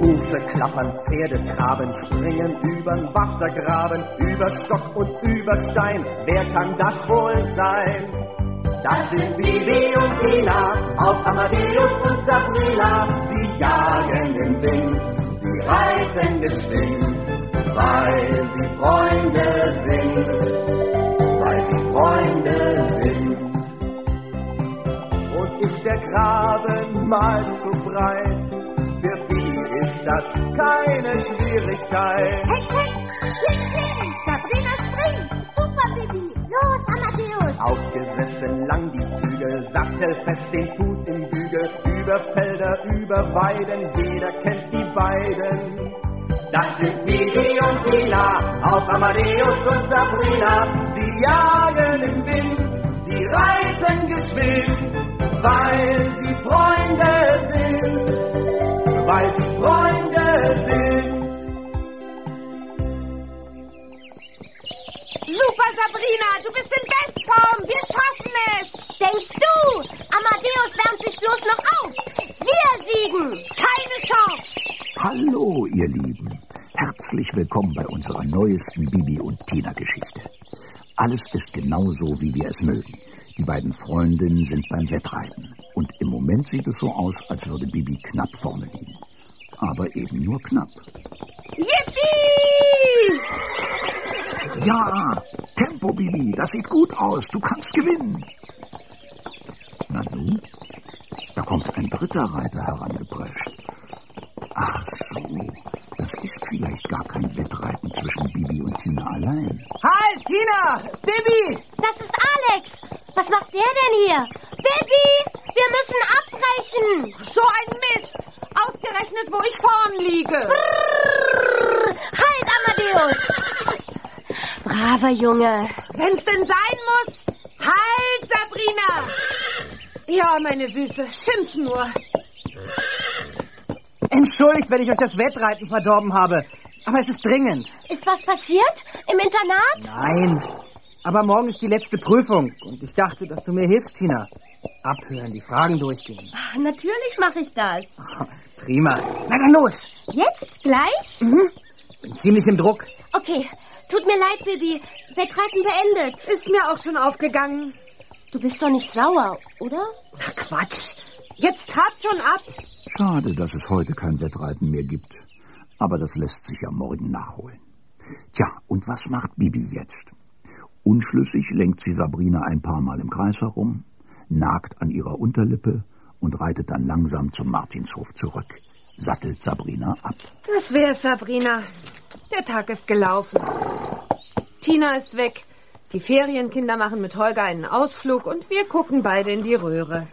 Hufe klappern, Pferde traben, springen übern Wassergraben, über Stock und über Stein. Wer kann das wohl sein? Das sind Bibi und Tina, auf Amadeus und Sabrina. Sie jagen im Wind, sie reiten geschwind, weil sie Freunde sind, weil sie Freunde sind. Und ist der Graben mal zu breit, für Bibi ist das keine Schwierigkeit. Hex, Hex, Kling, Kling, Sabrina springt, super Bibi, los Amadeus. Aufgesessen lang die Zügel, sattelfest den Fuß im Bügel, über Felder, über Weiden, jeder kennt die beiden. Das sind Bibi und Tina, auf Amadeus und Sabrina. Sie jagen im Wind, sie reiten geschwind, weil sie Freunde sind, weil sie Freunde sind. Super, Sabrina, du bist in Bestform. Wir schaffen es. Denkst du, Amadeus wärmt sich bloß noch auf? Wir siegen. Keine Chance. Hallo, ihr Lieben. Herzlich willkommen bei unserer neuesten Bibi und Tina-Geschichte. Alles ist genau so, wie wir es mögen. Die beiden Freundinnen sind beim Wettreiten. Und im Moment sieht es so aus, als würde Bibi knapp vorne liegen. Aber eben nur knapp. Yippie! Ja, Tempo, Bibi, das sieht gut aus. Du kannst gewinnen. Na nun, da kommt ein dritter Reiter herangeprescht. Ach so, das ist vielleicht gar kein Wettreiten zwischen Bibi und Tina allein. Halt, Tina! Bibi! Das ist Alex. Was macht der denn hier? Bibi, wir müssen abbrechen. So ein Mist. Ausgerechnet, wo ich vorn liege. Brrr, halt, Amadeus. Braver Junge. Wenn's denn sein muss. Halt, Sabrina. Ja, meine Süße, schimpf nur. Entschuldigt, wenn ich euch das Wettreiten verdorben habe. Aber es ist dringend. Ist was passiert? Im Internat? Nein. Aber morgen ist die letzte Prüfung. Und ich dachte, dass du mir hilfst, Tina. Abhören, die Fragen durchgehen. Ach, natürlich mache ich das. Prima. Na dann los. Jetzt? Gleich? Bin ziemlich im Druck. Okay. Tut mir leid, Bibi. Wettreiten beendet. Ist mir auch schon aufgegangen. Du bist doch nicht sauer, oder? Ach, Quatsch. Jetzt habt schon ab. Schade, dass es heute kein Wettreiten mehr gibt. Aber das lässt sich ja morgen nachholen. Tja, und was macht Bibi jetzt? Unschlüssig lenkt sie Sabrina ein paar Mal im Kreis herum, nagt an ihrer Unterlippe und reitet dann langsam zum Martinshof zurück. Sattelt Sabrina ab. Das wär's, Sabrina. Der Tag ist gelaufen. Tina ist weg. Die Ferienkinder machen mit Holger einen Ausflug und wir gucken beide in die Röhre.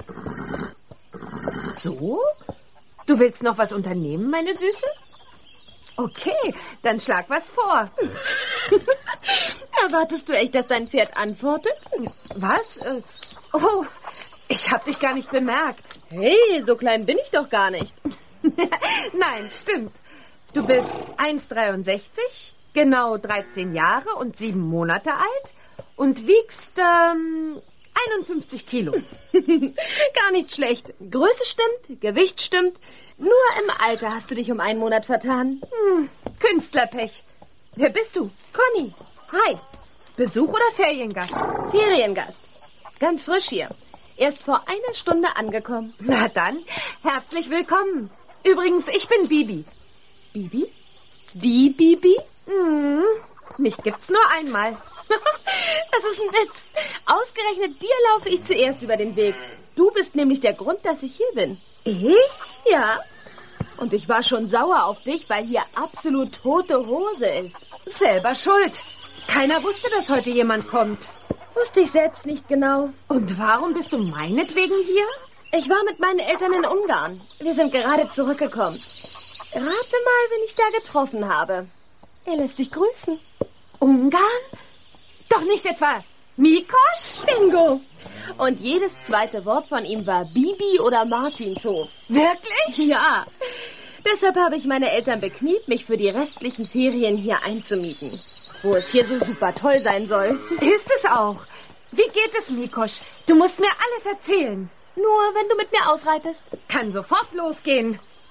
So? Du willst noch was unternehmen, meine Süße? Okay, dann schlag was vor. Erwartest du echt, dass dein Pferd antwortet? Was? Oh, ich hab dich gar nicht bemerkt. Hey, so klein bin ich doch gar nicht. Nein, stimmt. Du bist 1,63, genau 13 Jahre und 7 Monate alt und wiegst 51 Kilo. Gar nicht schlecht. Größe stimmt, Gewicht stimmt. Nur im Alter hast du dich um einen Monat vertan. Künstlerpech. Wer bist du? Conny. Hi. Besuch oder Feriengast? Feriengast. Ganz frisch hier. Erst vor einer Stunde angekommen. Na dann, herzlich willkommen. Übrigens, ich bin Bibi. Bibi? Die Bibi? Mich gibt's nur einmal. Das ist ein Witz. Ausgerechnet dir laufe ich zuerst über den Weg. Du bist nämlich der Grund, dass ich hier bin. Ich? Ja. Und ich war schon sauer auf dich, weil hier absolut tote Hose ist. Selber schuld. Keiner wusste, dass heute jemand kommt. Wusste ich selbst nicht genau. Und warum bist du meinetwegen hier? Ich war mit meinen Eltern in Ungarn. Wir sind gerade zurückgekommen. Rate mal, wen ich da getroffen habe. Er lässt dich grüßen. Ungarn? Doch nicht etwa Mikosch? Bingo. Und jedes zweite Wort von ihm war Bibi oder Martinshof. Wirklich? Ja. Deshalb habe ich meine Eltern bekniet, mich für die restlichen Ferien hier einzumieten. Wo es hier so super toll sein soll. Ist es auch. Wie geht es, Mikosch? Du musst mir alles erzählen. Nur wenn du mit mir ausreitest. Kann sofort losgehen.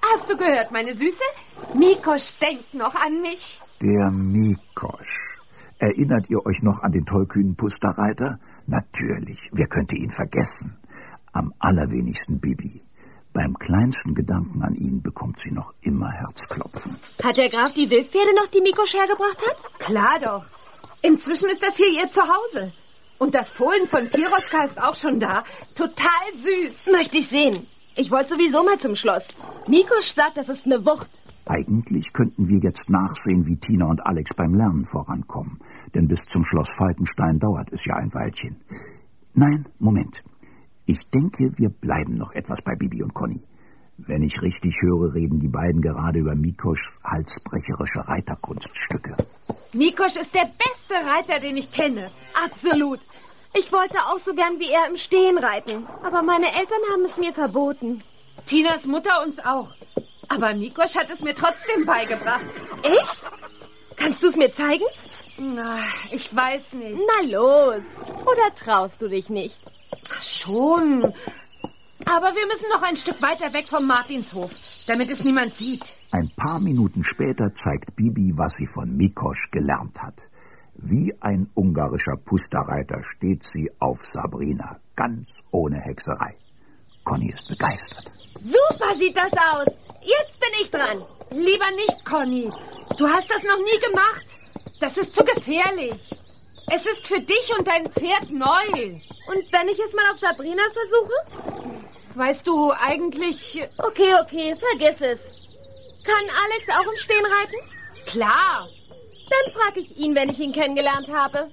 Hast du gehört, meine Süße? Mikosch denkt noch an mich. Der Mikosch. Erinnert ihr euch noch an den tollkühnen Pusterreiter? Natürlich, wer könnte ihn vergessen? Am allerwenigsten Bibi. Beim kleinsten Gedanken an ihn bekommt sie noch immer Herzklopfen. Hat der Graf die Wildpferde noch, die Mikosch hergebracht hat? Klar doch. Inzwischen ist das hier ihr Zuhause. Und das Fohlen von Piroschka ist auch schon da. Total süß. Möchte ich sehen. Ich wollte sowieso mal zum Schloss. Mikosch sagt, das ist eine Wucht. Eigentlich könnten wir jetzt nachsehen, wie Tina und Alex beim Lernen vorankommen. Denn bis zum Schloss Falkenstein dauert es ja ein Weilchen. Nein, Moment. Ich denke, wir bleiben noch etwas bei Bibi und Conny. Wenn ich richtig höre, reden die beiden gerade über Mikoschs halsbrecherische Reiterkunststücke. Mikosch ist der beste Reiter, den ich kenne. Absolut. Ich wollte auch so gern wie er im Stehen reiten. Aber meine Eltern haben es mir verboten. Tinas Mutter uns auch. Aber Mikosch hat es mir trotzdem beigebracht. Echt? Kannst du es mir zeigen? Na, ich weiß nicht. Na los. Oder traust du dich nicht? Ach, schon. Aber wir müssen noch ein Stück weiter weg vom Martinshof, damit es niemand sieht. Ein paar Minuten später zeigt Bibi, was sie von Mikosch gelernt hat. Wie ein ungarischer Pusterreiter steht sie auf Sabrina, ganz ohne Hexerei. Conny ist begeistert. Super sieht das aus. Jetzt bin ich dran. Lieber nicht, Conny. Du hast das noch nie gemacht. Das ist zu gefährlich. Es ist für dich und dein Pferd neu. Und wenn ich es mal auf Sabrina versuche? Weißt du eigentlich... Okay, vergiss es. Kann Alex auch im Stehen reiten? Klar. Dann frage ich ihn, wenn ich ihn kennengelernt habe.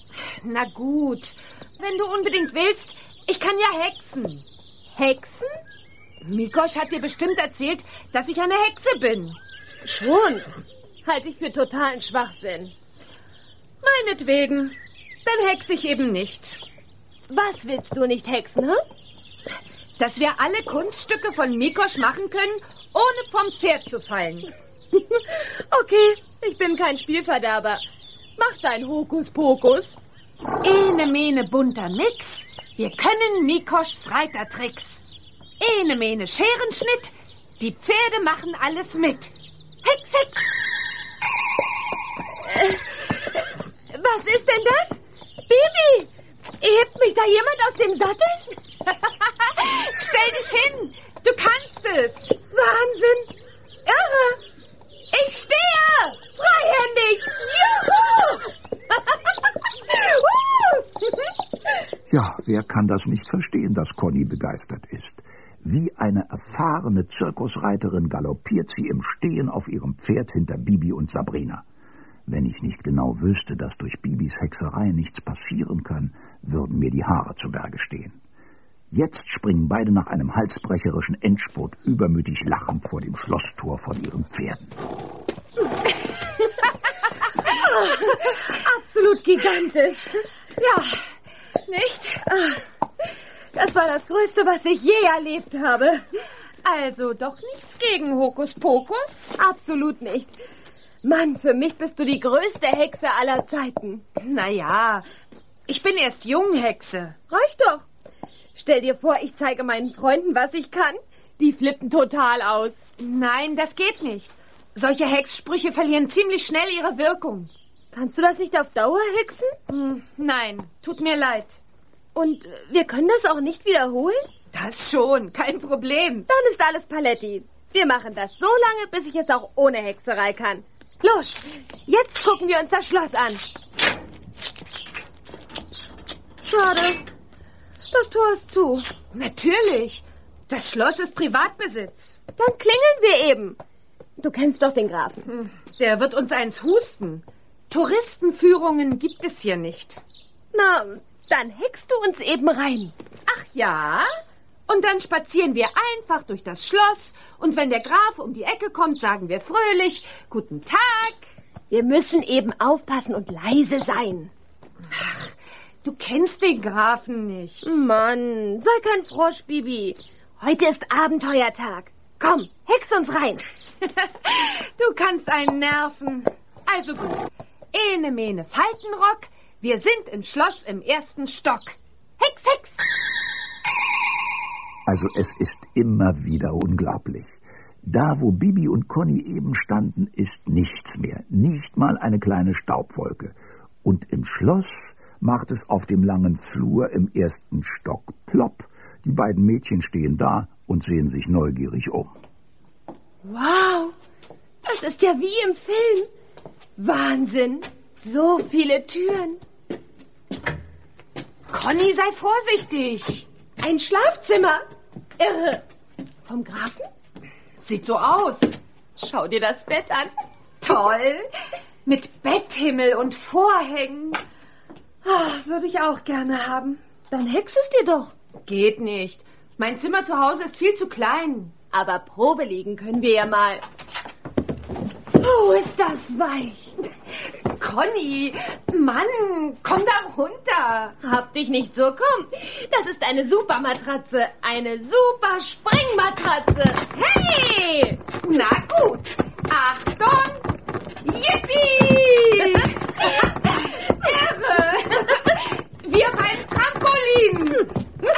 Na gut. Wenn du unbedingt willst, ich kann ja hexen. Hexen? Mikosch hat dir bestimmt erzählt, dass ich eine Hexe bin. Schon. Halte ich für totalen Schwachsinn. Meinetwegen. Dann hexe ich eben nicht. Was willst du nicht hexen, hä? Dass wir alle Kunststücke von Mikosch machen können, ohne vom Pferd zu fallen. Okay, ich bin kein Spielverderber. Mach dein Hokuspokus. Ene mene bunter Mix. Wir können Mikoschs Reitertricks. Ene mene Scherenschnitt. Die Pferde machen alles mit. Hex, Hex. Was ist denn das? Bibi! Hebt mich da jemand aus dem Sattel? Stell dich hin! Du kannst es! Wahnsinn! Irre! Ich stehe! Freihändig! Juhu! Ja, wer kann das nicht verstehen, dass Conny begeistert ist? Wie eine erfahrene Zirkusreiterin galoppiert sie im Stehen auf ihrem Pferd hinter Bibi und Sabrina. Wenn ich nicht genau wüsste, dass durch Bibis Hexerei nichts passieren kann, würden mir die Haare zu Berge stehen. Jetzt springen beide nach einem halsbrecherischen Endspurt übermütig lachend vor dem Schlosstor von ihren Pferden. Absolut gigantisch. Ja, nicht? Das war das Größte, was ich je erlebt habe. Also doch nichts gegen Hokuspokus? Absolut nicht. Mann, für mich bist du die größte Hexe aller Zeiten. Naja, ich bin erst Junghexe. Reicht doch. Stell dir vor, ich zeige meinen Freunden, was ich kann. Die flippen total aus. Nein, das geht nicht. Solche Hexsprüche verlieren ziemlich schnell ihre Wirkung. Kannst du das nicht auf Dauer hexen? Nein, tut mir leid. Und wir können das auch nicht wiederholen? Das schon, kein Problem. Dann ist alles Paletti. Wir machen das so lange, bis ich es auch ohne Hexerei kann. Los, jetzt gucken wir uns das Schloss an. Schade, das Tor ist zu. Natürlich, das Schloss ist Privatbesitz. Dann klingeln wir eben. Du kennst doch den Grafen. Der wird uns eins husten. Touristenführungen gibt es hier nicht. Na, dann hext du uns eben rein. Ach ja? Und dann spazieren wir einfach durch das Schloss und wenn der Graf um die Ecke kommt, sagen wir fröhlich, guten Tag. Wir müssen eben aufpassen und leise sein. Ach, du kennst den Grafen nicht. Mann, sei kein Frosch, Bibi. Heute ist Abenteuertag. Komm, hex uns rein. Du kannst einen nerven. Also gut. Ene mene Faltenrock. Wir sind im Schloss im 1. Stock. Hex, Hex. Also es ist immer wieder unglaublich. Da, wo Bibi und Conny eben standen, ist nichts mehr, nicht mal eine kleine Staubwolke. Und im Schloss macht es auf dem langen Flur im ersten Stock plopp. Die beiden Mädchen stehen da und sehen sich neugierig um. Wow, das ist ja wie im Film. Wahnsinn, so viele Türen. Conny, sei vorsichtig. Ein Schlafzimmer. Irre. Vom Grafen? Sieht so aus. Schau dir das Bett an. Toll. Mit Betthimmel und Vorhängen. Würde ich auch gerne haben. Dann hex es dir doch. Geht nicht. Mein Zimmer zu Hause ist viel zu klein. Aber Probe liegen können wir ja mal. Ist das weich. Conny, Mann, komm da runter. Hab dich nicht so, komm. Das ist eine super Matratze. Eine super Springmatratze. Hey! Na gut. Achtung. Yippie! Irre. Wir auf einem Trampolin.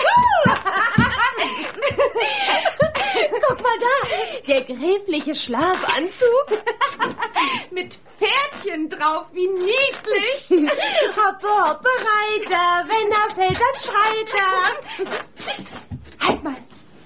Guck mal da, der gräfliche Schlafanzug. Mit Pferdchen drauf, wie niedlich. Hoppe, hoppe, Reiter, wenn er fällt, dann schreit er. Psst, halt mal.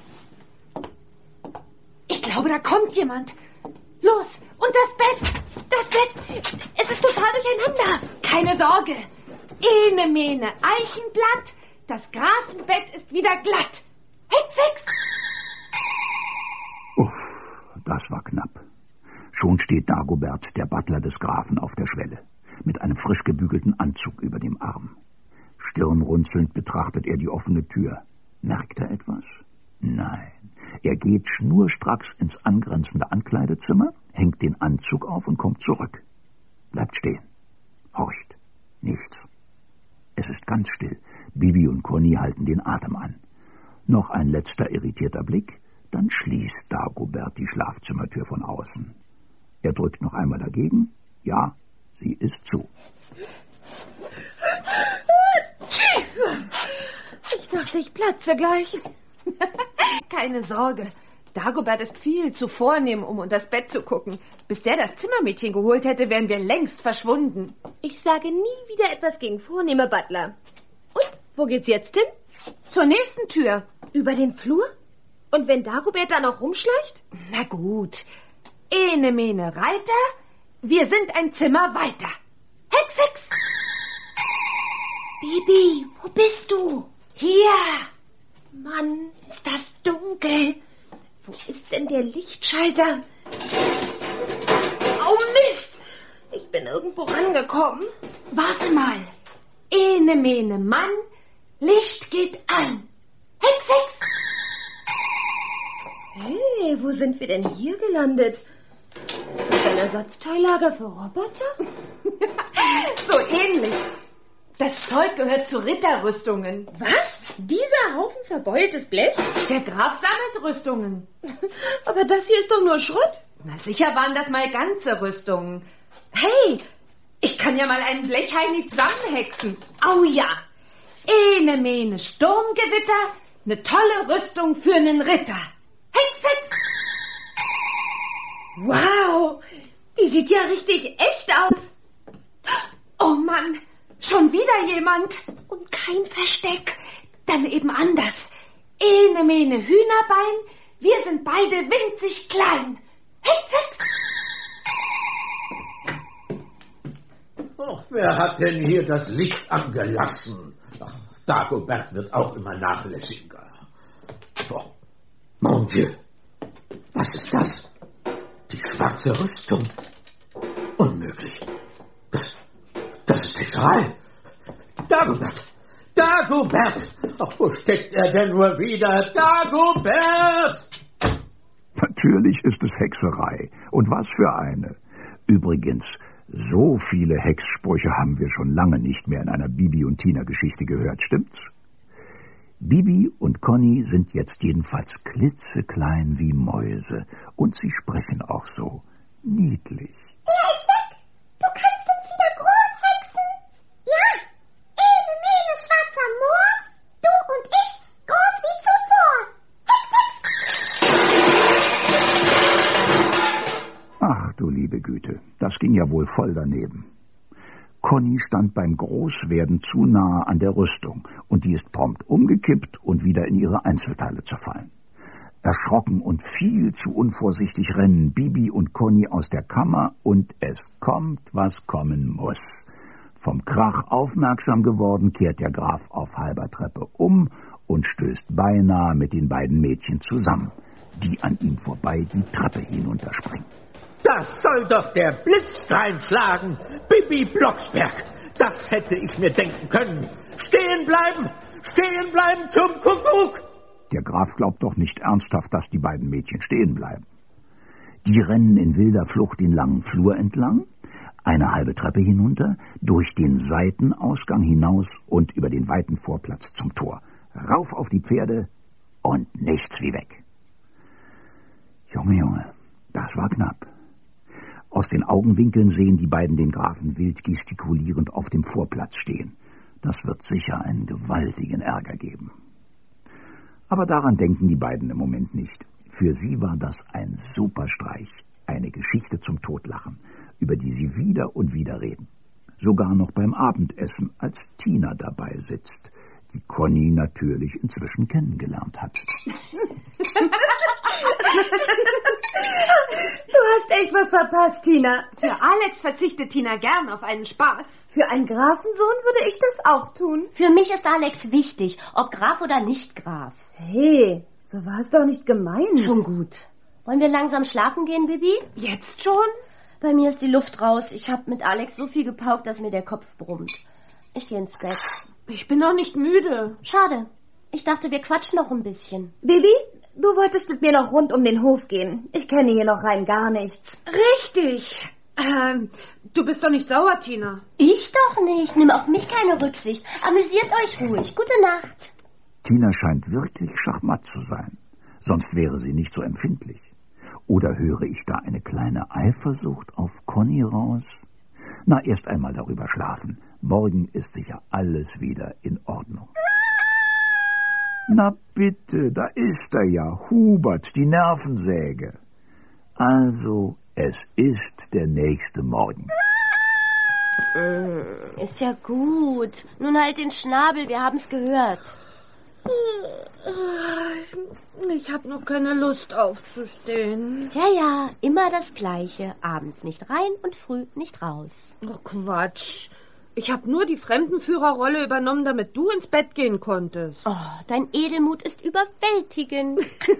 Ich glaube, da kommt jemand. Los, und das Bett. Das Bett, es ist total durcheinander. Keine Sorge. Ene, mene, Eichenblatt. Das Grafenbett ist wieder glatt. Hex, hex. Uff, das war knapp. Schon steht Dagobert, der Butler des Grafen, auf der Schwelle, mit einem frisch gebügelten Anzug über dem Arm. Stirnrunzelnd betrachtet er die offene Tür. Merkt er etwas? Nein. Er geht schnurstracks ins angrenzende Ankleidezimmer, hängt den Anzug auf und kommt zurück. Bleibt stehen. Horcht. Nichts. Es ist ganz still. Bibi und Conny halten den Atem an. Noch ein letzter irritierter Blick, dann schließt Dagobert die Schlafzimmertür von außen. Er drückt noch einmal dagegen. Ja, sie ist zu. Ich dachte, ich platze gleich. Keine Sorge. Dagobert ist viel zu vornehm, um unter das Bett zu gucken. Bis der das Zimmermädchen geholt hätte, wären wir längst verschwunden. Ich sage nie wieder etwas gegen vornehme Butler. Und, wo geht's jetzt hin? Zur nächsten Tür. Über den Flur? Und wenn Dagobert da noch rumschleicht? Na gut. Ene, mene, Reiter. Wir sind ein Zimmer weiter. Hex, hex. Bibi, wo bist du? Hier. Mann, ist das dunkel. Wo ist denn der Lichtschalter? Oh Mist! Ich bin irgendwo rangekommen. Warte mal. Ene, mene, Mann. Licht geht an. Hex, hex. Hey, wo sind wir denn hier gelandet? Ist das ein Ersatzteillager für Roboter? So ähnlich. Das Zeug gehört zu Ritterrüstungen. Was? Dieser Haufen verbeultes Blech? Der Graf sammelt Rüstungen. Aber das hier ist doch nur Schrott. Na sicher waren das mal ganze Rüstungen. Hey, ich kann ja mal einen Blechheini zusammenhexen. Oh ja. Ene, mene, Sturmgewitter, eine tolle Rüstung für einen Ritter. Hex, hex. Wow, die sieht ja richtig echt aus. Oh Mann, schon wieder jemand. Und kein Versteck. Dann eben anders. Ene, mene, Hühnerbein, wir sind beide winzig klein. Hex, hex. Ach, wer hat denn hier das Licht angelassen? Ach, Dagobert wird auch immer nachlässiger. Oh, mon Dieu, was ist das? Die schwarze Rüstung. Unmöglich. Das ist Hexerei. Dagobert! Dagobert! Ach, wo steckt er denn nur wieder? Dagobert! Natürlich ist es Hexerei. Und was für eine. Übrigens, so viele Hexsprüche haben wir schon lange nicht mehr in einer Bibi und Tina-Geschichte gehört, stimmt's? Bibi und Conny sind jetzt jedenfalls klitzeklein wie Mäuse. Und sie sprechen auch so niedlich. Er ist weg. Du kannst uns wieder groß hexen. Ja, Ene, mene, schwarzer Moor. Du und ich, groß wie zuvor. Hex, hex. Ach du liebe Güte, das ging ja wohl voll daneben. Conny stand beim Großwerden zu nahe an der Rüstung und die ist prompt umgekippt und wieder in ihre Einzelteile zerfallen. Erschrocken und viel zu unvorsichtig rennen Bibi und Conny aus der Kammer und es kommt, was kommen muss. Vom Krach aufmerksam geworden, kehrt der Graf auf halber Treppe um und stößt beinahe mit den beiden Mädchen zusammen, die an ihm vorbei die Treppe hinunterspringen. Das soll doch der Blitz reinschlagen, Bibi Blocksberg. Das hätte ich mir denken können. Stehen bleiben zum Kuckuck. Der Graf glaubt doch nicht ernsthaft, dass die beiden Mädchen stehen bleiben. Die rennen in wilder Flucht den langen Flur entlang, eine halbe Treppe hinunter, durch den Seitenausgang hinaus und über den weiten Vorplatz zum Tor. Rauf auf die Pferde und nichts wie weg. Junge, das war knapp. Aus den Augenwinkeln sehen die beiden den Grafen wild gestikulierend auf dem Vorplatz stehen. Das wird sicher einen gewaltigen Ärger geben. Aber daran denken die beiden im Moment nicht. Für sie war das ein super Streich, eine Geschichte zum Totlachen, über die sie wieder und wieder reden. Sogar noch beim Abendessen, als Tina dabei sitzt, die Conny natürlich inzwischen kennengelernt hat. Du hast echt was verpasst, Tina. Für Alex verzichtet Tina gern auf einen Spaß. Für einen Grafensohn würde ich das auch tun. Für mich ist Alex wichtig, ob Graf oder nicht Graf. Hey, so war es doch nicht gemeint. Schon gut. Wollen wir langsam schlafen gehen, Bibi? Jetzt schon? Bei mir ist die Luft raus. Ich habe mit Alex so viel gepaukt, dass mir der Kopf brummt. Ich gehe ins Bett. Ich bin noch nicht müde. Schade. Ich dachte, wir quatschen noch ein bisschen. Bibi, du wolltest mit mir noch rund um den Hof gehen. Ich kenne hier noch rein gar nichts. Richtig. Du bist doch nicht sauer, Tina. Ich doch nicht. Nimm auf mich keine Rücksicht. Amüsiert euch ruhig. Gute Nacht. Tina scheint wirklich schachmatt zu sein. Sonst wäre sie nicht so empfindlich. Oder höre ich da eine kleine Eifersucht auf Conny raus? Na, erst einmal darüber schlafen. Morgen ist sicher alles wieder in Ordnung. Na bitte, da ist er ja, Hubert, die Nervensäge. Also, es ist der nächste Morgen. Ist ja gut. Nun halt den Schnabel, wir haben's gehört. Ich habe noch keine Lust aufzustehen. Ja, immer das Gleiche. Abends nicht rein und früh nicht raus. Oh, Quatsch. Ich habe nur die Fremdenführerrolle übernommen, damit du ins Bett gehen konntest. Oh, dein Edelmut ist überwältigend.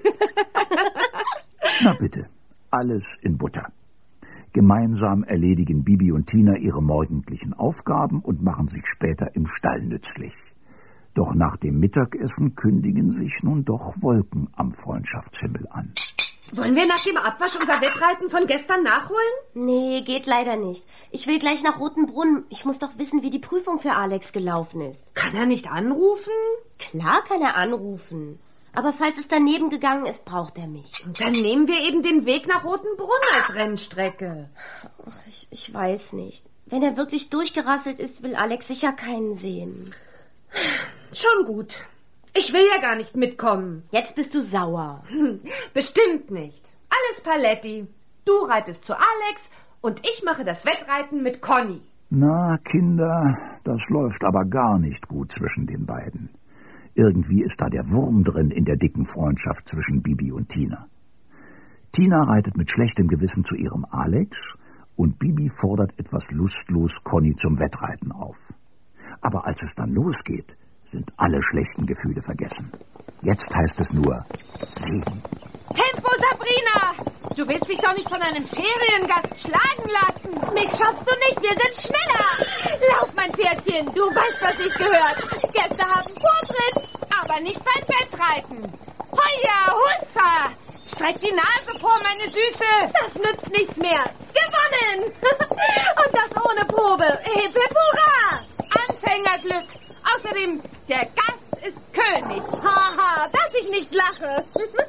Na bitte, alles in Butter. Gemeinsam erledigen Bibi und Tina ihre morgendlichen Aufgaben und machen sich später im Stall nützlich. Doch nach dem Mittagessen kündigen sich nun doch Wolken am Freundschaftshimmel an. Wollen wir nach dem Abwasch unser Wettreiten von gestern nachholen? Nee, geht leider nicht. Ich will gleich nach Rotenbrunn. Ich muss doch wissen, wie die Prüfung für Alex gelaufen ist. Kann er nicht anrufen? Klar kann er anrufen. Aber falls es daneben gegangen ist, braucht er mich. Dann nehmen wir eben den Weg nach Rotenbrunn als Rennstrecke. Ich weiß nicht. Wenn er wirklich durchgerasselt ist, will Alex sicher keinen sehen. Schon gut. Ich will ja gar nicht mitkommen. Jetzt bist du sauer. Bestimmt nicht. Alles Paletti. Du reitest zu Alex und ich mache das Wettreiten mit Conny. Na, Kinder, das läuft aber gar nicht gut zwischen den beiden. Irgendwie ist da der Wurm drin in der dicken Freundschaft zwischen Bibi und Tina. Tina reitet mit schlechtem Gewissen zu ihrem Alex und Bibi fordert etwas lustlos Conny zum Wettreiten auf. Aber als es dann losgeht, sind alle schlechten Gefühle vergessen. Jetzt heißt es nur Segen. Tempo, Sabrina! Du willst dich doch nicht von einem Feriengast schlagen lassen. Mich schaffst du nicht, wir sind schneller. Lauf, mein Pferdchen, du weißt, was ich gehört. Gäste haben Vortritt, aber nicht beim Wettreiten. Heuer, Hussa! Streck die Nase vor, meine Süße. Das nützt nichts mehr. Gewonnen! Und das ohne Probe. Hip, hip, hurra! Anfängerglück. Außerdem, der Gast ist König. Haha, dass ich nicht lache.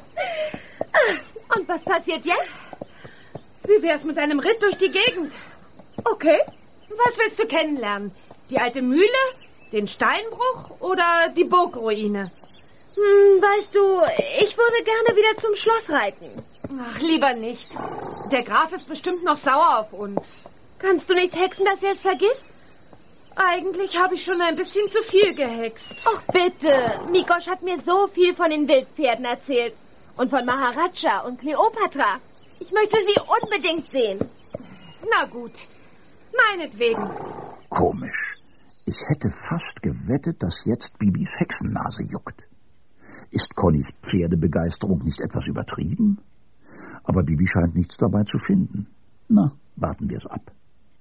Und was passiert jetzt? Wie wär's mit einem Ritt durch die Gegend? Okay. Was willst du kennenlernen? Die alte Mühle, den Steinbruch oder die Burgruine? Weißt du, ich würde gerne wieder zum Schloss reiten. Ach, lieber nicht. Der Graf ist bestimmt noch sauer auf uns. Kannst du nicht hexen, dass er es vergisst? Eigentlich habe ich schon ein bisschen zu viel gehext. Ach bitte, Mikosch hat mir so viel von den Wildpferden erzählt. Und von Maharaja und Kleopatra. Ich möchte sie unbedingt sehen. Na gut, meinetwegen. Komisch. Ich hätte fast gewettet, dass jetzt Bibis Hexennase juckt. Ist Connys Pferdebegeisterung nicht etwas übertrieben? Aber Bibi scheint nichts dabei zu finden. Na, warten wir es ab.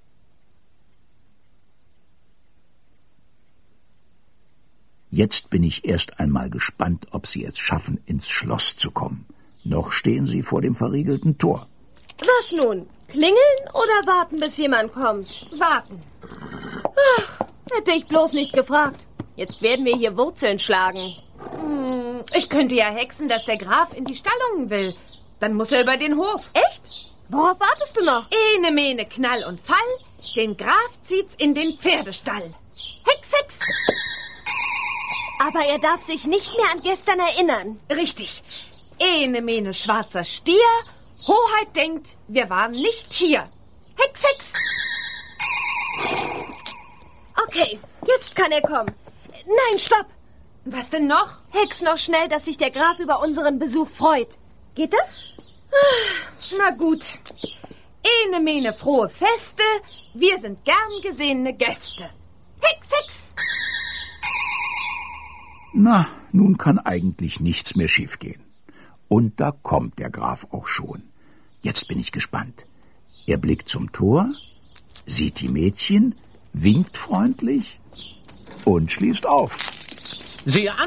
Jetzt bin ich erst einmal gespannt, ob sie es schaffen, ins Schloss zu kommen. Noch stehen sie vor dem verriegelten Tor. Was nun? Klingeln oder warten, bis jemand kommt? Warten. Ach, hätte ich bloß nicht gefragt. Jetzt werden wir hier Wurzeln schlagen. Ich könnte ja hexen, dass der Graf in die Stallungen will. Dann muss er über den Hof. Echt? Worauf wartest du noch? Ene, mene, Knall und Fall. Den Graf zieht's in den Pferdestall. Hex, Hex. Aber er darf sich nicht mehr an gestern erinnern. Richtig. Ene, mene, schwarzer Stier. Hoheit denkt, wir waren nicht hier. Hex, Hex. Okay, jetzt kann er kommen. Nein, stopp. Was denn noch? Hex noch schnell, dass sich der Graf über unseren Besuch freut. Geht das? Na gut. Ene, mene, frohe Feste. Wir sind gern gesehene Gäste. Hex, Hex. Na, nun kann eigentlich nichts mehr schiefgehen. Und da kommt der Graf auch schon. Jetzt bin ich gespannt. Er blickt zum Tor, sieht die Mädchen, winkt freundlich und schließt auf. Sieh an.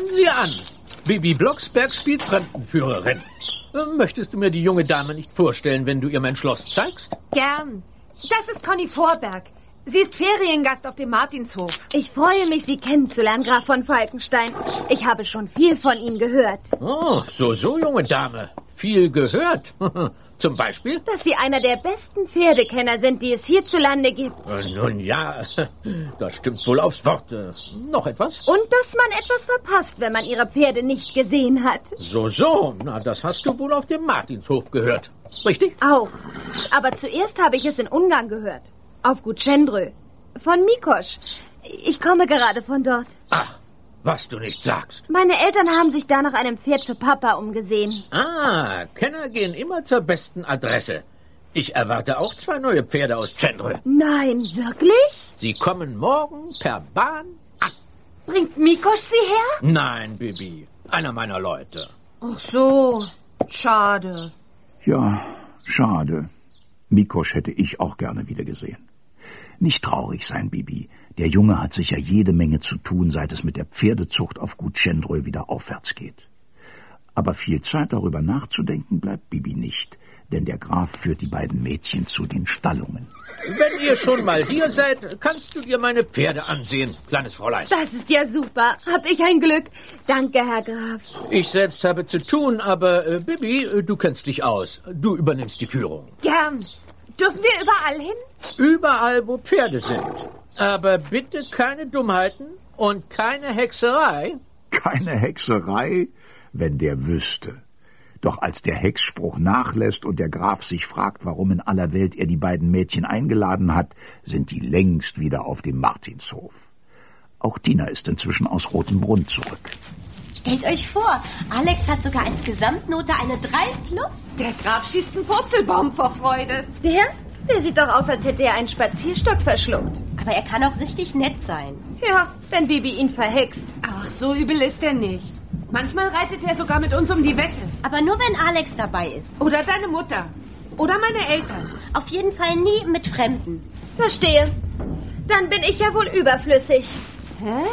Bibi Blocksberg spielt Fremdenführerin. Möchtest du mir die junge Dame nicht vorstellen, wenn du ihr mein Schloss zeigst? Gern. Das ist Conny Vorberg. Sie ist Feriengast auf dem Martinshof. Ich freue mich, Sie kennenzulernen, Graf von Falkenstein. Ich habe schon viel von Ihnen gehört. Oh, so, junge Dame. Viel gehört. Zum Beispiel? Dass Sie einer der besten Pferdekenner sind, die es hierzulande gibt. Nun ja, das stimmt wohl aufs Wort. Noch etwas? Und dass man etwas verpasst, wenn man Ihre Pferde nicht gesehen hat. So. Na, das hast du wohl auf dem Martinshof gehört. Richtig? Auch. Aber zuerst habe ich es in Ungarn gehört. Auf Gut Schendrö. Von Mikosch. Ich komme gerade von dort. Ach, was du nicht sagst. Meine Eltern haben sich da nach einem Pferd für Papa umgesehen. Ah, Kenner gehen immer zur besten Adresse. Ich erwarte auch 2 neue Pferde aus Schendrö. Nein, wirklich? Sie kommen morgen per Bahn an. Bringt Mikosch sie her? Nein, Bibi. Einer meiner Leute. Ach so, schade. Ja, schade. Mikosch hätte ich auch gerne wieder gesehen. Nicht traurig sein, Bibi. Der Junge hat sicher jede Menge zu tun, seit es mit der Pferdezucht auf Gut Schendrö wieder aufwärts geht. Aber viel Zeit darüber nachzudenken bleibt Bibi nicht, denn der Graf führt die beiden Mädchen zu den Stallungen. Wenn ihr schon mal hier seid, kannst du dir meine Pferde ansehen, kleines Fräulein. Das ist ja super. Hab ich ein Glück. Danke, Herr Graf. Ich selbst habe zu tun, aber Bibi, du kennst dich aus. Du übernimmst die Führung. Gern. Dürfen wir überall hin? Überall, wo Pferde sind. Aber bitte keine Dummheiten und keine Hexerei. Keine Hexerei, wenn der wüsste. Doch als der Hexspruch nachlässt und der Graf sich fragt, warum in aller Welt er die beiden Mädchen eingeladen hat, sind die längst wieder auf dem Martinshof. Auch Tina ist inzwischen aus Rotenbrunn zurück. Stellt euch vor, Alex hat sogar als Gesamtnote eine 3+. Der Graf schießt einen Purzelbaum vor Freude. Der sieht doch aus, als hätte er einen Spazierstock verschluckt. Aber er kann auch richtig nett sein. Ja, wenn Bibi ihn verhext. Ach, so übel ist er nicht. Manchmal reitet er sogar mit uns um die Wette. Aber nur, wenn Alex dabei ist. Oder deine Mutter. Oder meine Eltern. Auf jeden Fall nie mit Fremden. Verstehe. Dann bin ich ja wohl überflüssig. Hä?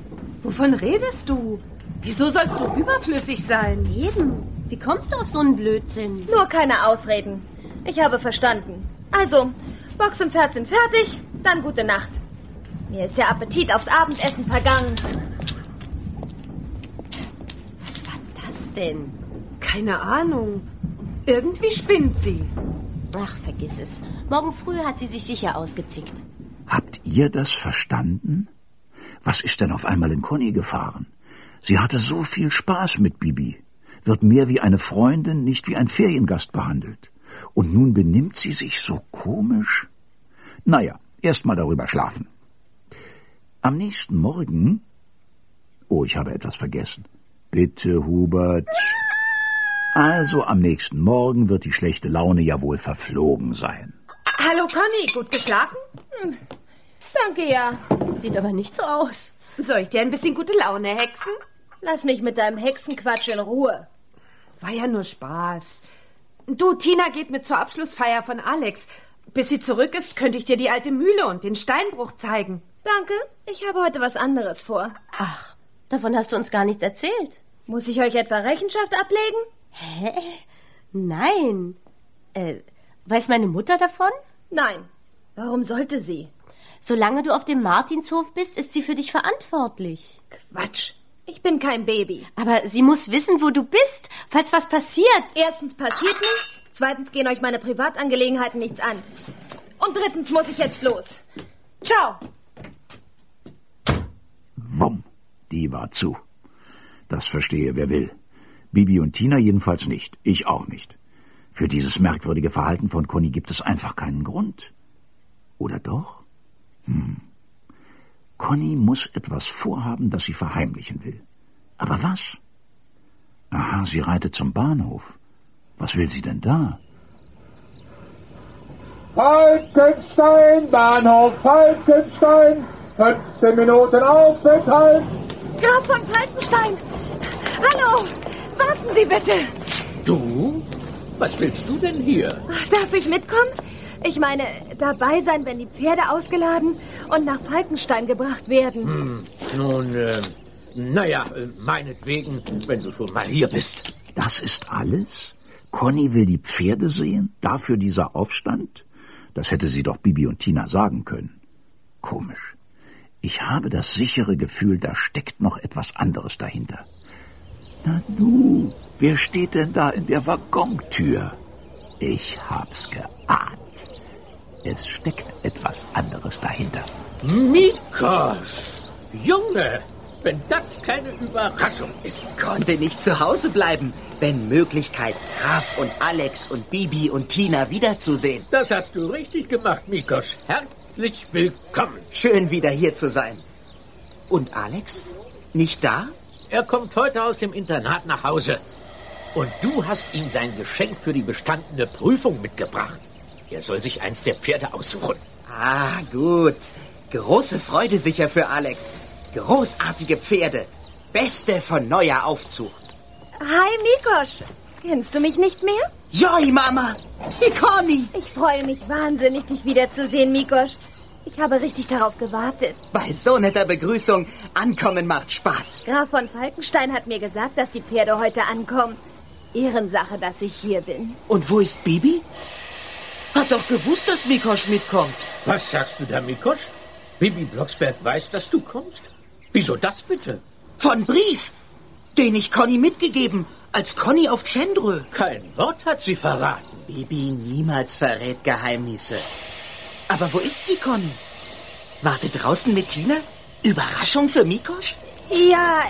Wovon redest du? Wieso sollst du überflüssig sein? Eben. Wie kommst du auf so einen Blödsinn? Nur keine Ausreden. Ich habe verstanden. Also, Box und Pferd sind fertig, dann gute Nacht. Mir ist der Appetit aufs Abendessen vergangen. Was war das denn? Keine Ahnung. Irgendwie spinnt sie. Ach, vergiss es. Morgen früh hat sie sich sicher ausgezickt. Habt ihr das verstanden? Was ist denn auf einmal in Conny gefahren? Sie hatte so viel Spaß mit Bibi, wird mehr wie eine Freundin, nicht wie ein Feriengast behandelt. Und nun benimmt sie sich so komisch. Naja, erst mal darüber schlafen. Am nächsten Morgen... Oh, ich habe etwas vergessen. Bitte, Hubert. Also, am nächsten Morgen wird die schlechte Laune ja wohl verflogen sein. Hallo, Conny. Gut geschlafen? Danke, ja. Sieht aber nicht so aus. Soll ich dir ein bisschen gute Laune hexen? Lass mich mit deinem Hexenquatsch in Ruhe. War ja nur Spaß. Du, Tina geht mit zur Abschlussfeier von Alex. Bis sie zurück ist, könnte ich dir die alte Mühle und den Steinbruch zeigen. Danke, ich habe heute was anderes vor. Ach, davon hast du uns gar nichts erzählt. Muss ich euch etwa Rechenschaft ablegen? Hä? Nein. Weiß meine Mutter davon? Nein. Warum sollte sie? Solange du auf dem Martinshof bist, ist sie für dich verantwortlich. Quatsch. Ich bin kein Baby. Aber sie muss wissen, wo du bist, falls was passiert. Erstens passiert nichts, zweitens gehen euch meine Privatangelegenheiten nichts an. Und drittens muss ich jetzt los. Ciao. Wumm, die war zu. Das verstehe wer will. Bibi und Tina jedenfalls nicht. Ich auch nicht. Für dieses merkwürdige Verhalten von Conny gibt es einfach keinen Grund. Oder doch? Conny muss etwas vorhaben, das sie verheimlichen will. Aber was? Aha, sie reitet zum Bahnhof. Was will sie denn da? Falkenstein, Bahnhof Falkenstein. 15 Minuten Aufenthalt. Graf von Falkenstein! Hallo! Warten Sie bitte! Du? Was willst du denn hier? Darf ich mitkommen? Ich meine, dabei sein, wenn die Pferde ausgeladen und nach Falkenstein gebracht werden. Meinetwegen, wenn du schon mal hier bist. Das ist alles? Conny will die Pferde sehen? Dafür dieser Aufstand? Das hätte sie doch Bibi und Tina sagen können. Komisch. Ich habe das sichere Gefühl, da steckt noch etwas anderes dahinter. Nanu, wer steht denn da in der Waggontür? Ich hab's geahnt. Es steckt etwas anderes dahinter. Mikos! Junge, wenn das keine Überraschung ist. Konnte nicht zu Hause bleiben, wenn Möglichkeit, Graf und Alex und Bibi und Tina wiederzusehen. Das hast du richtig gemacht, Mikos. Herzlich willkommen. Schön, wieder hier zu sein. Und Alex? Nicht da? Er kommt heute aus dem Internat nach Hause. Und du hast ihm sein Geschenk für die bestandene Prüfung mitgebracht. Er soll sich eins der Pferde aussuchen. Ah, gut. Große Freude sicher für Alex. Großartige Pferde. Beste von neuer Aufzug. Hi, Mikosch. Kennst du mich nicht mehr? Joi, Mama. Die Conny. Ich freue mich wahnsinnig, dich wiederzusehen, Mikosch. Ich habe richtig darauf gewartet. Bei so netter Begrüßung, ankommen macht Spaß. Graf von Falkenstein hat mir gesagt, dass die Pferde heute ankommen. Ehrensache, dass ich hier bin. Und wo ist Bibi? Hat doch gewusst, dass Mikosch mitkommt. Was sagst du da, Mikosch? Bibi Blocksberg weiß, dass du kommst? Wieso das bitte? Von Brief, den ich Conny mitgegeben, als Conny auf Tschendrö. Kein Wort hat sie verraten. Bibi niemals verrät Geheimnisse. Aber wo ist sie, Conny? Wartet draußen mit Tina? Überraschung für Mikosch? Ja,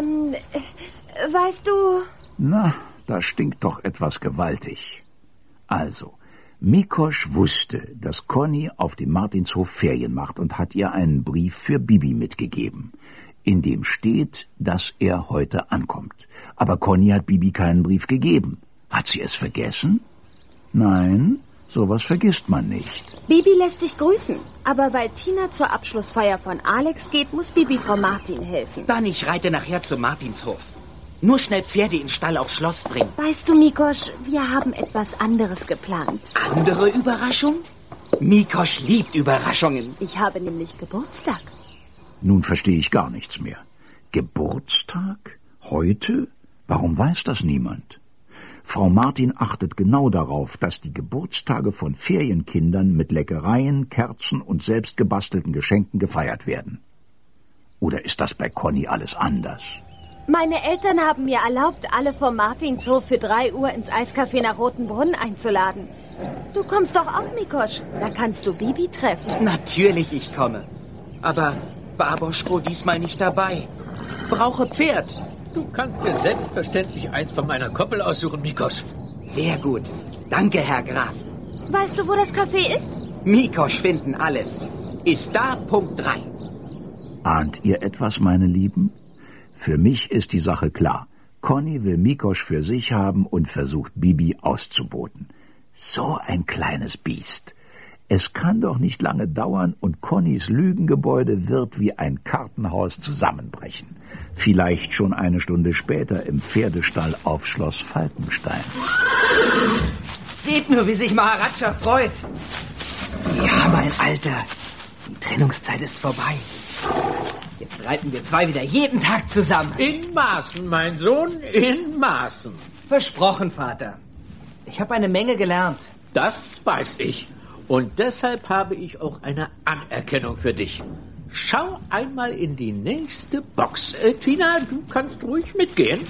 weißt du... Na, da stinkt doch etwas gewaltig. Also, Mikosch wusste, dass Conny auf dem Martinshof Ferien macht und hat ihr einen Brief für Bibi mitgegeben, in dem steht, dass er heute ankommt. Aber Conny hat Bibi keinen Brief gegeben. Hat sie es vergessen? Nein, sowas vergisst man nicht. Bibi lässt dich grüßen, aber weil Tina zur Abschlussfeier von Alex geht, muss Bibi Frau Martin helfen. Dann ich reite nachher zum Martinshof. Nur schnell Pferde in den Stall aufs Schloss bringen. Weißt du, Mikosch, wir haben etwas anderes geplant. Andere Überraschung? Mikosch liebt Überraschungen. Ich habe nämlich Geburtstag. Nun verstehe ich gar nichts mehr. Geburtstag? Heute? Warum weiß das niemand? Frau Martin achtet genau darauf, dass die Geburtstage von Ferienkindern mit Leckereien, Kerzen und selbstgebastelten Geschenken gefeiert werden. Oder ist das bei Conny alles anders? Meine Eltern haben mir erlaubt, alle vom Martinshof für 3 Uhr ins Eiscafé nach Rotenbrunn einzuladen. Du kommst doch auch, Mikosch. Da kannst du Bibi treffen. Natürlich, ich komme. Aber Baboschko diesmal nicht dabei. Brauche Pferd. Du kannst dir selbstverständlich eins von meiner Koppel aussuchen, Mikosch. Sehr gut. Danke, Herr Graf. Weißt du, wo das Café ist? Mikosch finden alles. Ist da Punkt 3. Ahnt ihr etwas, meine Lieben? Für mich ist die Sache klar. Conny will Mikosch für sich haben und versucht, Bibi auszuboten. So ein kleines Biest. Es kann doch nicht lange dauern und Connys Lügengebäude wird wie ein Kartenhaus zusammenbrechen. Vielleicht schon eine Stunde später im Pferdestall auf Schloss Falkenstein. Seht nur, wie sich Maharaja freut. Ja, mein Alter. Die Trennungszeit ist vorbei. Jetzt reiten wir zwei wieder jeden Tag zusammen. In Maßen, mein Sohn, in Maßen. Versprochen, Vater. Ich habe eine Menge gelernt. Das weiß ich. Und deshalb habe ich auch eine Anerkennung für dich. Schau einmal in die nächste Box. Tina, du kannst ruhig mitgehen.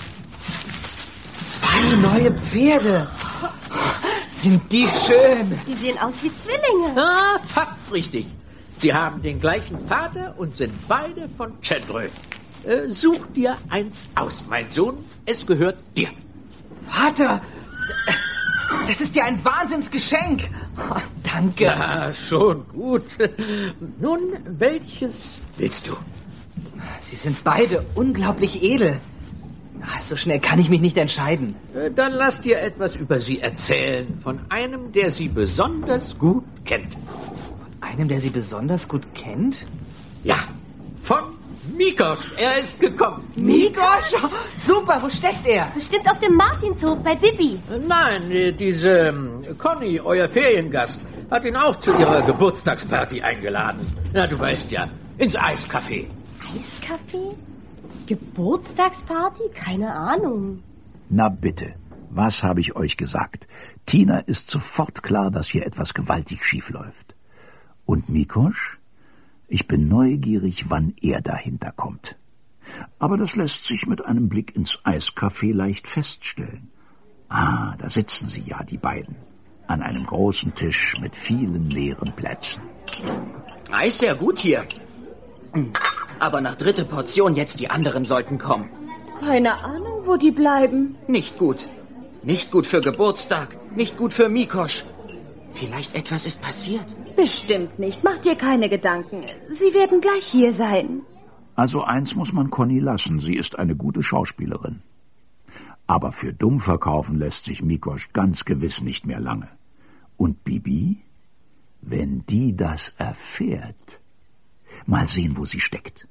2 neue Pferde. Sind die schön. Die sehen aus wie Zwillinge. Ah, fast richtig. Sie haben den gleichen Vater und sind beide von Cendreux. Such dir eins aus, mein Sohn. Es gehört dir. Vater, das ist ja ein Wahnsinnsgeschenk. Oh, danke. Ja, schon gut. Nun, welches willst du? Sie sind beide unglaublich edel. So schnell kann ich mich nicht entscheiden. Dann lass dir etwas über sie erzählen. Von einem, der sie besonders gut kennt. Von einem, der sie besonders gut kennt? Ja, von Mikosch. Er ist gekommen. Mikosch? Super, wo steckt er? Bestimmt auf dem Martinshof bei Bibi. Nein, diese Conny, euer Feriengast, hat ihn auch zu ihrer Geburtstagsparty eingeladen. Na, du weißt ja, ins Eiscafé. Eiscafé? Geburtstagsparty? Keine Ahnung. Na bitte, was habe ich euch gesagt? Tina ist sofort klar, dass hier etwas gewaltig schief läuft. Und Mikosch? Ich bin neugierig, wann er dahinter kommt. Aber das lässt sich mit einem Blick ins Eiscafé leicht feststellen. Ah, da sitzen sie ja, die beiden. An einem großen Tisch mit vielen leeren Plätzen. Eis sehr gut hier. Aber nach 3. Portion jetzt die anderen sollten kommen. Keine Ahnung, wo die bleiben. Nicht gut. Nicht gut für Geburtstag. Nicht gut für Mikosch. Vielleicht etwas ist passiert. Bestimmt nicht. Mach dir keine Gedanken. Sie werden gleich hier sein. Also eins muss man Conny lassen. Sie ist eine gute Schauspielerin. Aber für dumm verkaufen lässt sich Mikosch ganz gewiss nicht mehr lange. Und Bibi? Wenn die das erfährt... Mal sehen, wo sie steckt.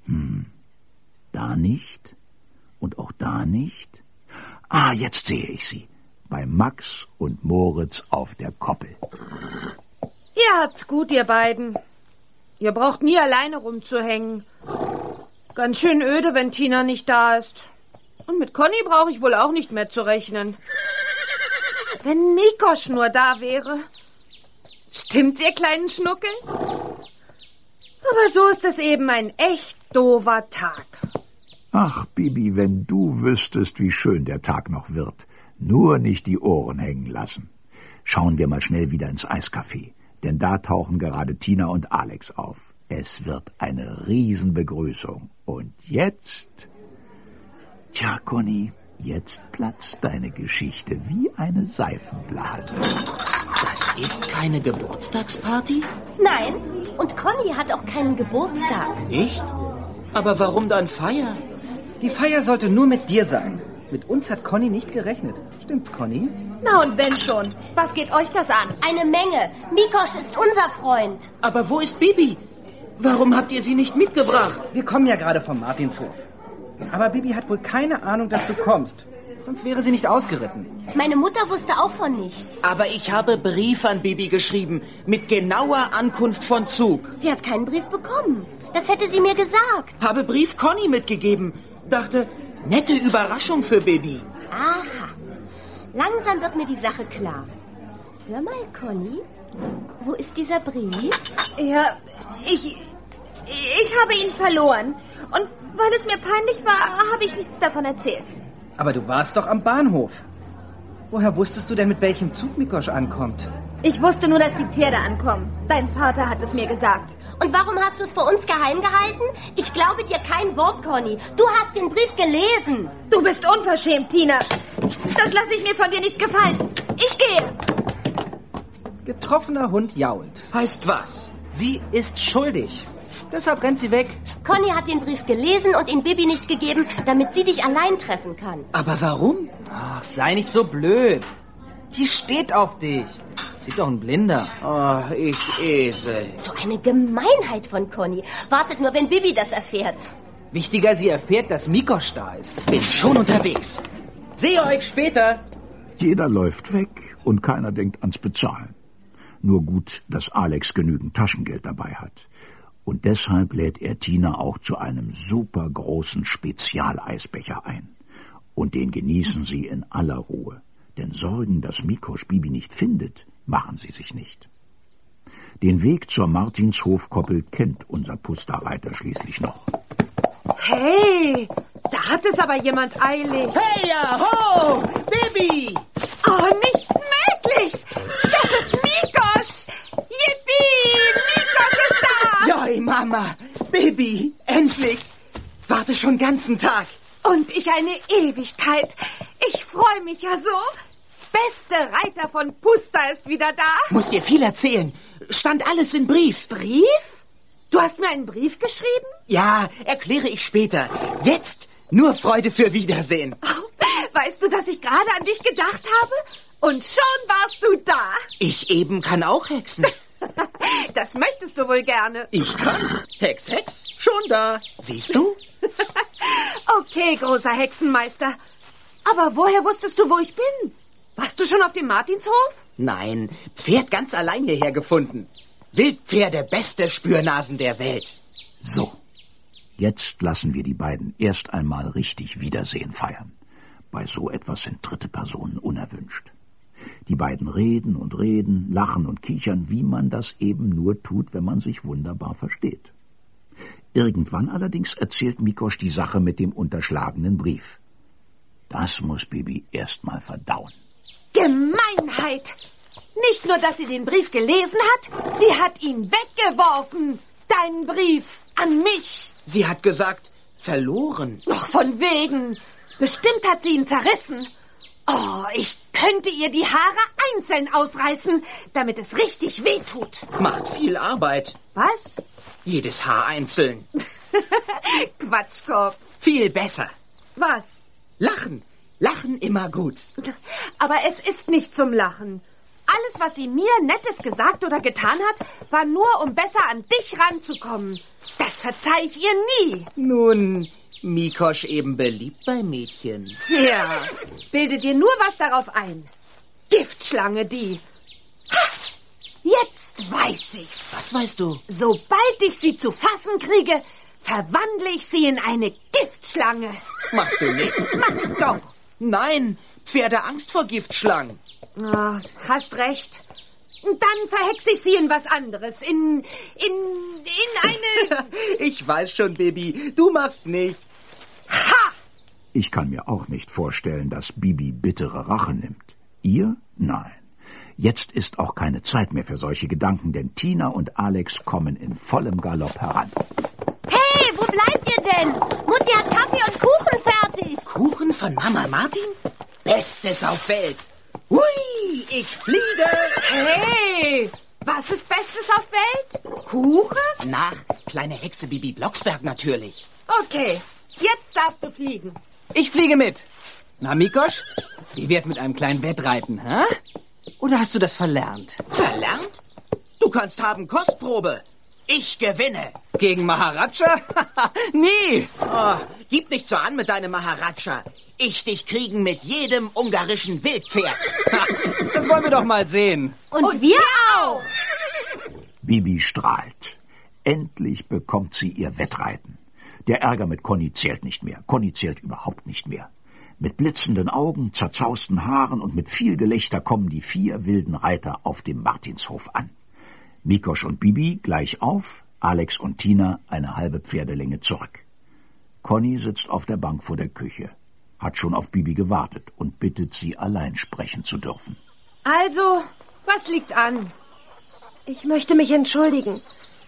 Da nicht. Und auch da nicht. Ah, jetzt sehe ich sie. Bei Max und Moritz auf der Koppel. Ihr habt's gut, ihr beiden. Ihr braucht nie alleine rumzuhängen. Ganz schön öde, wenn Tina nicht da ist. Und mit Conny brauche ich wohl auch nicht mehr zu rechnen. Wenn Mikosch nur da wäre. Stimmt's, ihr kleinen Schnuckel? Aber so ist es eben ein echt doofer Tag. Ach, Bibi, wenn du wüsstest, wie schön der Tag noch wird. Nur nicht die Ohren hängen lassen. Schauen wir mal schnell wieder ins Eiscafé. Denn da tauchen gerade Tina und Alex auf. Es wird eine Riesenbegrüßung. Und jetzt... Tja, Conny, jetzt platzt deine Geschichte wie eine Seifenblase. Das ist keine Geburtstagsparty? Nein, und Conny hat auch keinen Geburtstag. Nicht? Aber warum dann Feier? Die Feier sollte nur mit dir sein. Mit uns hat Conny nicht gerechnet. Stimmt's, Conny? Na und wenn schon. Was geht euch das an? Eine Menge. Mikosch ist unser Freund. Aber wo ist Bibi? Warum habt ihr sie nicht mitgebracht? Wir kommen ja gerade vom Martinshof. Aber Bibi hat wohl keine Ahnung, dass du kommst. Sonst wäre sie nicht ausgeritten. Meine Mutter wusste auch von nichts. Aber ich habe Brief an Bibi geschrieben, mit genauer Ankunft von Zug. Sie hat keinen Brief bekommen. Das hätte sie mir gesagt. Habe Brief Conny mitgegeben. Dachte, nette Überraschung für Bibi. Aha. Langsam wird mir die Sache klar. Hör mal, Conny. Wo ist dieser Brief? Ja, ich habe ihn verloren. Und weil es mir peinlich war, habe ich nichts davon erzählt. Aber du warst doch am Bahnhof. Woher wusstest du denn, mit welchem Zug Mikosch ankommt? Ich wusste nur, dass die Pferde ankommen. Dein Vater hat es mir gesagt. Und warum hast du es vor uns geheim gehalten? Ich glaube dir kein Wort, Conny. Du hast den Brief gelesen. Du bist unverschämt, Tina. Das lasse ich mir von dir nicht gefallen. Ich gehe. Getroffener Hund jault. Heißt was? Sie ist schuldig. Deshalb rennt sie weg. Conny hat den Brief gelesen und ihn Bibi nicht gegeben, damit sie dich allein treffen kann. Aber warum? Ach, sei nicht so blöd. Die steht auf dich. Sieht doch ein Blinder. Oh, ich Esel. So eine Gemeinheit von Conny. Wartet nur, wenn Bibi das erfährt. Wichtiger, sie erfährt, dass Mikosch da ist. Bin schon unterwegs. Sehe euch später. Jeder läuft weg und keiner denkt ans Bezahlen. Nur gut, dass Alex genügend Taschengeld dabei hat. Und deshalb lädt er Tina auch zu einem super großen Spezialeisbecher ein. Und den genießen sie in aller Ruhe. Denn Sorgen, dass Mikosch Bibi nicht findet, machen sie sich nicht. Den Weg zur Martinshofkoppel kennt unser Pusterreiter schließlich noch. Hey, da hat es aber jemand eilig. Hey, ja, ho! Bibi! Oh, nicht möglich! Das ist Mikosch! Yippie! Mikosch ist da! Joi, Mama! Bibi! Endlich! Warte schon ganzen Tag. Und ich eine Ewigkeit. Ich freue mich ja so. Beste Reiter von Puster ist wieder da. Muss dir viel erzählen. Stand alles in Brief. Brief? Du hast mir einen Brief geschrieben? Ja, erkläre ich später. Jetzt nur Freude für Wiedersehen. Oh, weißt du, dass ich gerade an dich gedacht habe? Und schon warst du da. Ich eben kann auch hexen. Das möchtest du wohl gerne. Ich kann. Hex, Hex, schon da. Siehst du? Okay, großer Hexenmeister. Aber woher wusstest du, wo ich bin? Warst du schon auf dem Martinshof? Nein, Pferd ganz allein hierher gefunden. Wildpferde, beste Spürnasen der Welt. So, jetzt lassen wir die beiden erst einmal richtig Wiedersehen feiern. Bei so etwas sind dritte Personen unerwünscht. Die beiden reden und reden, lachen und kichern, wie man das eben nur tut, wenn man sich wunderbar versteht. Irgendwann allerdings erzählt Mikosch die Sache mit dem unterschlagenen Brief. Das muss Bibi erst mal verdauen. Gemeinheit! Nicht nur, dass sie den Brief gelesen hat, sie hat ihn weggeworfen. Deinen Brief an mich. Sie hat gesagt, verloren. Doch von wegen. Bestimmt hat sie ihn zerrissen. Oh, ich könnte ihr die Haare einzeln ausreißen, damit es richtig wehtut. Macht viel Arbeit. Was? Jedes Haar einzeln. Quatschkopf. Viel besser. Was? Lachen. Lachen immer gut. Aber es ist nicht zum Lachen. Alles, was sie mir Nettes gesagt oder getan hat, war nur, um besser an dich ranzukommen. Das verzeih ich ihr nie. Nun, Mikosch eben beliebt bei Mädchen. Ja, bilde dir nur was darauf ein. Giftschlange, die. Ha, jetzt weiß ich's. Was weißt du? Sobald ich sie zu fassen kriege, verwandle ich sie in eine Giftschlange. Machst du nicht? Mach ich doch. Nein, Pferde Angst vor Giftschlangen. Oh, hast recht. Dann verhexe ich sie in was anderes. In eine... Ich weiß schon, Baby. Du machst nicht. Ha! Ich kann mir auch nicht vorstellen, dass Bibi bittere Rache nimmt. Ihr? Nein. Jetzt ist auch keine Zeit mehr für solche Gedanken, denn Tina und Alex kommen in vollem Galopp heran. Hey, wo bleibt ihr denn? Mutti hat Kaffee und Kuchen fertig. Kuchen von Mama Martin? Bestes auf Welt. Hui, ich fliege. Hey, was ist Bestes auf Welt? Kuchen? Nach kleine Hexe Bibi Blocksberg natürlich. Okay, jetzt darfst du fliegen. Ich fliege mit. Na, Mikosch, wie wär's mit einem kleinen Wettreiten, hä? Oder hast du das verlernt? Verlernt? Du kannst haben Kostprobe. Ich gewinne. Gegen Maharaja? Nie. Oh, gib nicht so an mit deinem Maharaja. Ich dich kriegen mit jedem ungarischen Wildpferd. Das wollen wir doch mal sehen. Und wir auch. Bibi strahlt. Endlich bekommt sie ihr Wettreiten. Der Ärger mit Conny zählt nicht mehr. Conny zählt überhaupt nicht mehr. Mit blitzenden Augen, zerzausten Haaren und mit viel Gelächter kommen die 4 wilden Reiter auf dem Martinshof an. Mikosch und Bibi gleich auf, Alex und Tina eine halbe Pferdelänge zurück. Conny sitzt auf der Bank vor der Küche, hat schon auf Bibi gewartet und bittet sie, allein sprechen zu dürfen. Also, was liegt an? Ich möchte mich entschuldigen.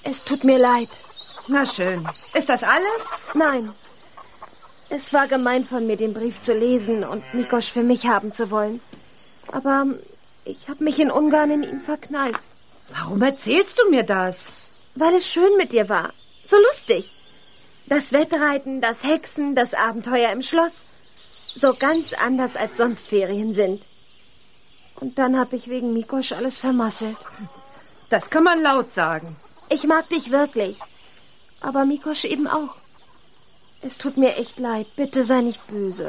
Es tut mir leid. Na schön. Ist das alles? Nein. Es war gemein von mir, den Brief zu lesen und Mikosch für mich haben zu wollen. Aber ich habe mich in Ungarn in ihn verknallt. Warum erzählst du mir das? Weil es schön mit dir war. So lustig. Das Wettreiten, das Hexen, das Abenteuer im Schloss. So ganz anders, als sonst Ferien sind. Und dann habe ich wegen Mikosch alles vermasselt. Das kann man laut sagen. Ich mag dich wirklich. Aber Mikosch eben auch. Es tut mir echt leid. Bitte sei nicht böse.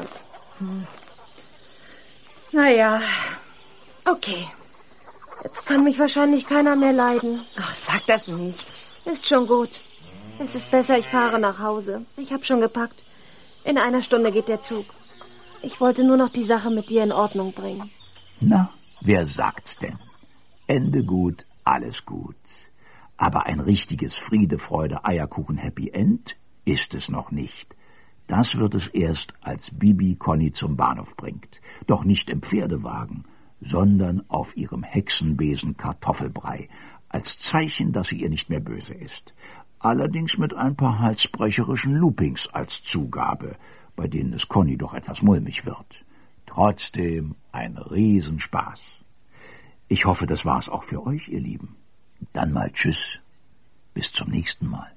Naja, okay. Jetzt kann mich wahrscheinlich keiner mehr leiden. Ach, sag das nicht. Ist schon gut. Es ist besser, ich fahre nach Hause. Ich habe schon gepackt. In 1 Stunde geht der Zug. Ich wollte nur noch die Sache mit dir in Ordnung bringen. Na, wer sagt's denn? Ende gut, alles gut. Aber ein richtiges Friede, Freude, Eierkuchen, Happy End ist es noch nicht. Das wird es erst, als Bibi Conny zum Bahnhof bringt. Doch nicht im Pferdewagen, sondern auf ihrem Hexenbesen Kartoffelbrei, als Zeichen, dass sie ihr nicht mehr böse ist. Allerdings mit ein paar halsbrecherischen Loopings als Zugabe, bei denen es Conny doch etwas mulmig wird. Trotzdem ein Riesenspaß. Ich hoffe, das war's auch für euch, ihr Lieben. Dann mal tschüss. Bis zum nächsten Mal.